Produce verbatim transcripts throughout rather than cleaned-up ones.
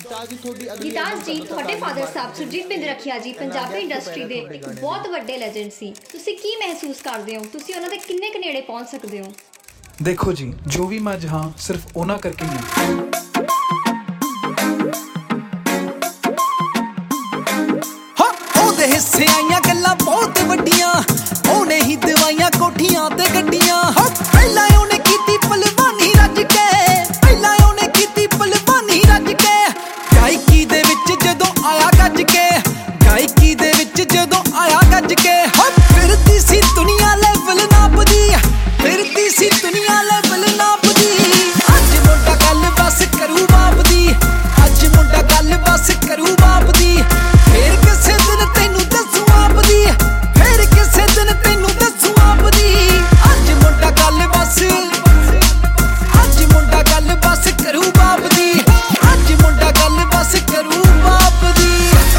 ਗਿਤਾਜ ਜੀ, ਤੁਹਾਡੇ ਫਾਦਰ ਸਾਹਿਬ ਸੁਰਜੀਤ ਬਿੰਦ ਰਖੀਆ ਜੀ ਪੰਜਾਬੀ ਇੰਡਸਟਰੀ ਦੇ ਇੱਕ ਬਹੁਤ ਵੱਡੇ ਲੈਜੈਂਡ ਸੀ। ਤੁਸੀਂ ਕੀ ਮਹਿਸੂਸ ਕਰਦੇ ਹੋ? ਤੁਸੀਂ ਉਹਨਾਂ ਦੇ ਕਿੰਨੇ ਕੁ ਨੇੜੇ ਪਹੁੰਚ ਸਕਦੇ ਹੋ? ਦੇਖੋ ਜੀ, ਜੋ ਵੀ ਮੈਂ ਅੱਜ ਹਾਂ ਸਿਰਫ ਉਹਨਾਂ ਕਰਕੇ ਨਹੀਂ। ਹਿੱਸੇ ਆਈਆਂ ਗੱਲਾਂ ਬਹੁਤ ਵੱਡੀਆਂ, ਉਹਨੇ ਹੀ ਦਵਾਈਆਂ ਕੋਠੀਆਂ ਤੇ ਗੱਡੀਆਂ। ਪਹਿਲਾਂ ਉਹਨੇ ਕੀਤੀ ਭਲਵਾਨੀ ਰੱਜ ਕੇ, ਪਹਿਲਾਂ ਉਹਨੇ ਕੀਤੀ ਭਲਵਾਨੀ ਰੱਜ ਕੇ। ਗਾਇਕੀ ਦੇ ਵਿੱਚ ਜਦੋਂ ਆਇਆ ਗੱਜ ਕੇ, ਗਾਇਕੀ ਦੇ ਵਿੱਚ ਜਦੋਂ ਆਇਆ ਗੱਜ ਕੇ। ਫਿਰਦੀ ਸੀ ਦੁਨੀਆ ਲੈਵਲ ਨਾਪਦੀ, ਫਿਰਦੀ ਸੀ ਦੁਨੀਆ ਲੈਵਲ ਨਾਪਦੀ। ਅੱਜ ਮੁੰਡਾ ਗੱਲ ਬਸ ਕਰੂ ਬਾਪ ਦੀ, ਅੱਜ ਮੁੰਡਾ ਗੱਲ ਬਸ ਕਰੂ ਬਾਪ ਦੀ। ਫੇਰ ਕਿਸੇ ਦਿਨ ਤੈਨੂੰ ਦੱਸੂ ਆਪ ਦੀ, ਫੇਰ ਕਿਸੇ ਦਿਨ ਤੈਨੂੰ ਦੱਸੂ ਆਪ ਦੀ। ਅੱਜ ਮੁੰਡਾ ਗੱਲ ਬਸ, ਅੱਜ ਮੁੰਡਾ ਗੱਲ ਬਸ ਕਰੂ ਬਾਪ ਦੀ, ਅੱਜ ਮੁੰਡਾ ਗੱਲ ਬਸ ਕਰੂ ਬਾਪ ਦੀ।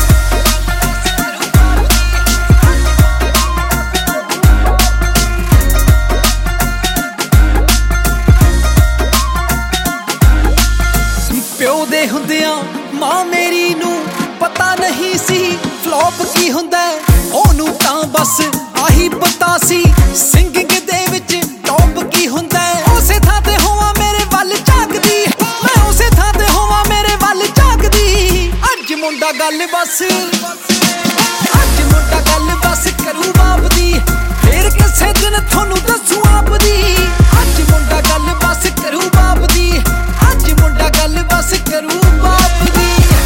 ਪਿਓ ਦੇ ਹੁੰਦਿਆਂ ਮਾਂ ਮੇਰੀ ਨੂੰ ਪਤਾ ਨਹੀਂ ਸੀ ਫਲॉप ਕੀ ਹੁੰਦਾ, ਉਹਨੂੰ ਤਾਂ ਬਸ ਆਹੀ ਪਤਾ ਸੀ ਸਿੰਗਿੰਗ ਦੇ ਵਿੱਚ ਟੌਪ ਕੀ ਹੁੰਦਾ। ਉਸੇ ਥਾਂ ਤੇ ਹੋਵਾਂ ਮੇਰੇ ਵੱਲ ਝਾਕਦੀ, ਮੈਂ ਉਸੇ ਥਾਂ ਤੇ ਹੋਵਾਂ ਮੇਰੇ ਵੱਲ ਝਾਕਦੀ। ਅੱਜ ਮੁੰਡਾ ਗੱਲ ਬਸ, ਅੱਜ ਮੁੰਡਾ ਗੱਲ ਬਸ ਕਰੂ ਬਾਪ ਦੀ, ਫੇਰ ਕਿਸੇ ਦਿਨ ਤੁਹਾਨੂੰ ਦੱਸੂ ਆਪ ਦੀ। ਅੱਜ ਮੁੰਡਾ ਗੱਲ ਬਸ ਕਰੂ ਬਾਪ ਦੀ, ਅੱਜ ਮੁੰਡਾ ਗੱਲ ਬਸ ਕਰੂ ਬਾਪ ਦੀ।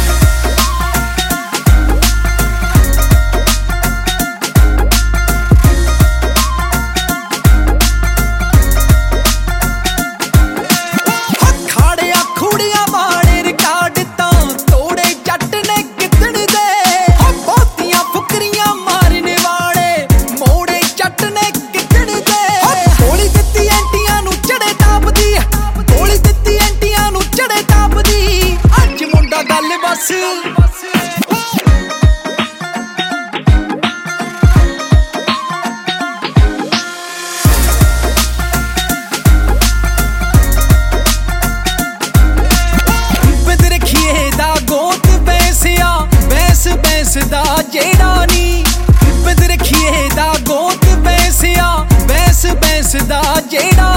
ਗੱਲ ਬਸ ਬਿੰਦ ਰਖੀਏ ਦਾ ਗੋਤ ਬੈਸਿਆ, ਬੈਸ ਬੈਸ ਦਾ ਜਿਹੜਾ ਨੀ। ਬਿੰਦ ਰਖੀਏ ਦਾ ਗੋਤ ਬੈਸਿਆ, ਬੈਸ ਬੈਸ ਦਾ ਜਿਹੜਾ